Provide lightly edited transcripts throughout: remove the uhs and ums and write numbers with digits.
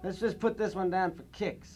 Let's just put this one down for kicks.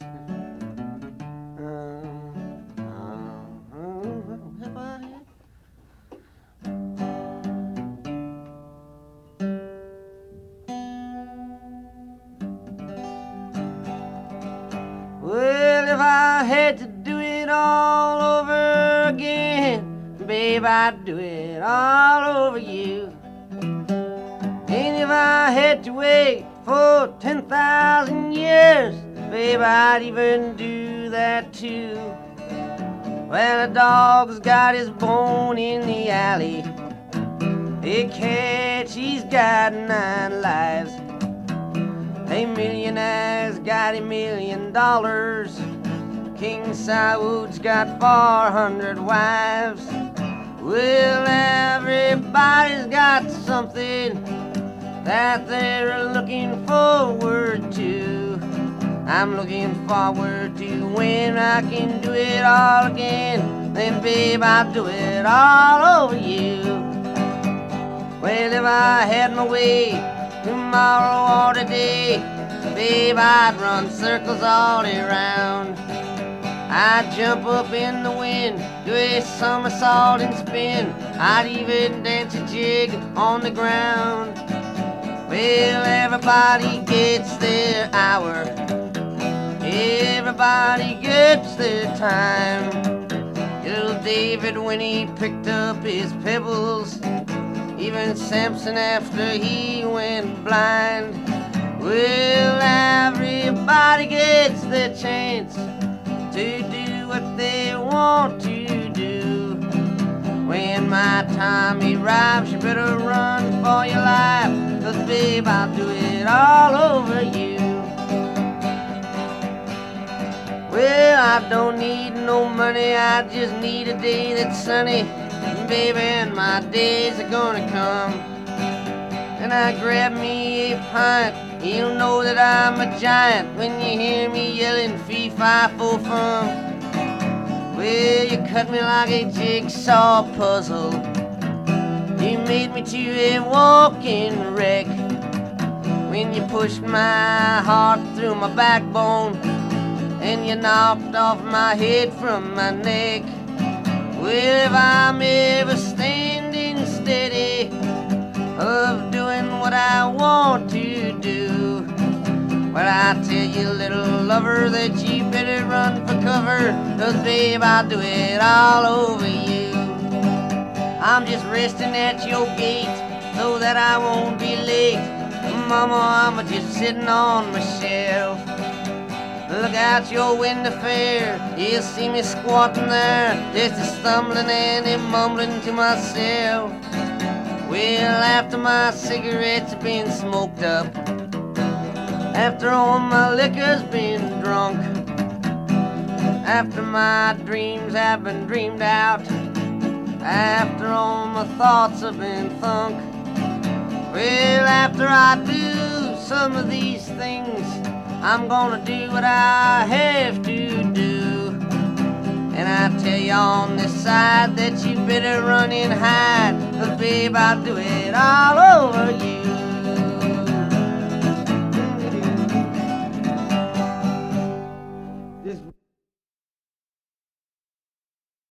Well, if I had to do it all over again, babe, I'd do it all over you. And if I had to wait for 10,000 years, babe, I'd even do that too. Well, a dog's got his bone in the alley. A cat, she's got 9 lives. A millionaire's got $1 million. King Sawood's got 400 wives. Well, everybody's got something that they're looking forward to. I'm looking forward to when I can do it all again. Then, babe, I'll do it all over you. Well, if I had my way tomorrow or today, babe, I'd run circles all day round. I'd jump up in the wind, do a somersault and spin. I'd even dance a jig on the ground. Well, everybody gets their hour. Everybody gets their time. Little David when he picked up his pebbles, even Samson after he went blind. Well, everybody gets their chance to do what they want to do. When my time arrives, you better run for your life, 'cause babe, I'll do it all over you. Well, I don't need no money, I just need a day that's sunny. Baby, and my days are gonna come. And I grab me a pint, you'll know that I'm a giant when you hear me yelling fee-fi-fo-fum. Well, you cut me like a jigsaw puzzle. You made me to a walking wreck. When you pushed my heart through my backbone and you knocked off my head from my neck. Well, if I'm ever standing steady of doing what I want to do, well, I tell you, little lover, that you better run for cover, 'cause babe, I'll do it all over you. I'm just resting at your gate so that I won't be late. Mama, I'm just sitting on my shelf. Look out your window fair, you'll see me squatting there, just a stumbling and a mumbling to myself. Well, after my cigarettes have been smoked up, after all my liquor's been drunk, after my dreams have been dreamed out, after all my thoughts have been thunk, well, after I do some of these things, I'm gonna do what I have to do. And I tell you on this side that you better run and hide, 'cause babe, I'll do it all over you.